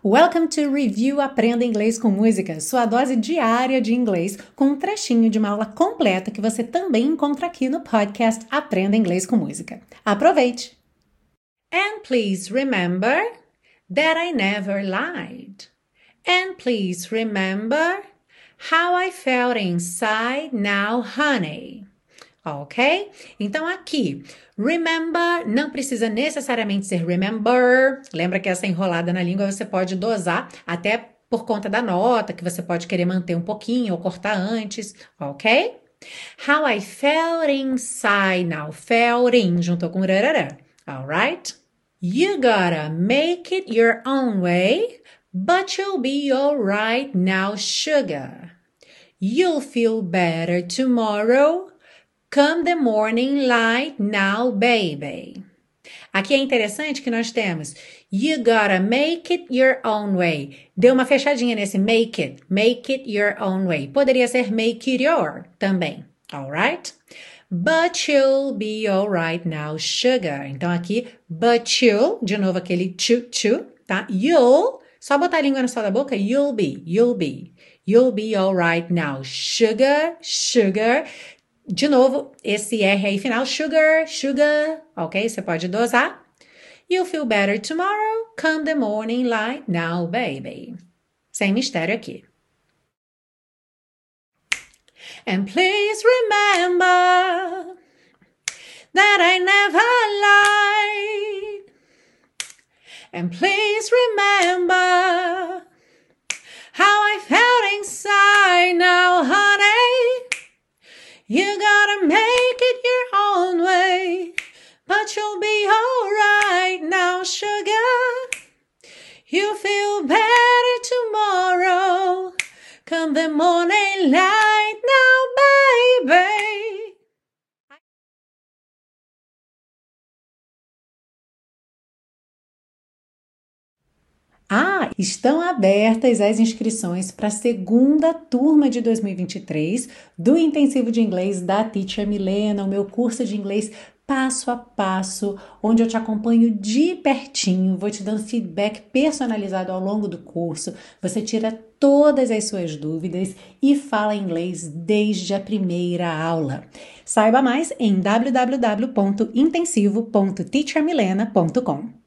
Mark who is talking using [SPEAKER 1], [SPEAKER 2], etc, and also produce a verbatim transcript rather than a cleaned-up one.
[SPEAKER 1] Welcome to Review Aprenda Inglês com Música, sua dose diária de inglês com um trechinho de uma aula completa que você também encontra aqui no podcast Aprenda Inglês com Música. Aproveite! And please remember that I never lied. And please remember how I felt inside now, honey. Ok? Então aqui, remember não precisa necessariamente ser remember. Lembra que essa enrolada na língua você pode dosar até por conta da nota, que você pode querer manter um pouquinho ou cortar antes, ok? How I felt inside now, felt in, juntou com rarará, alright? You gotta make it your own way, but you'll be alright now, sugar. You'll feel better tomorrow. Come the morning light now, baby. Aqui é interessante que nós temos you gotta make it your own way. Deu uma fechadinha nesse make it. Make it your own way. Poderia ser make it your também. Alright? But you'll be alright now, sugar. Então aqui, but you'll, de novo aquele chu, chu, tá? You'll, só botar a língua no céu da boca, you'll be, you'll be. You'll be alright now, sugar, sugar. De novo, esse R aí final, sugar, sugar, ok? Você pode dosar. You'll feel better tomorrow, come the morning light now, baby. Sem mistério aqui. And please remember that I never lied. And please remember how I felt inside now, honey. You gotta make it your own way, but you'll be alright now, sugar. You'll feel better tomorrow, come the morning light now, baby. Ah, estão abertas as inscrições para a segunda turma de dois mil e vinte e três do Intensivo de Inglês da Teacher Milena, o meu curso de inglês passo a passo, onde eu te acompanho de pertinho, vou te dando feedback personalizado ao longo do curso, você tira todas as suas dúvidas e fala inglês desde a primeira aula. Saiba mais em w w w ponto intensivo ponto teacher milena ponto com.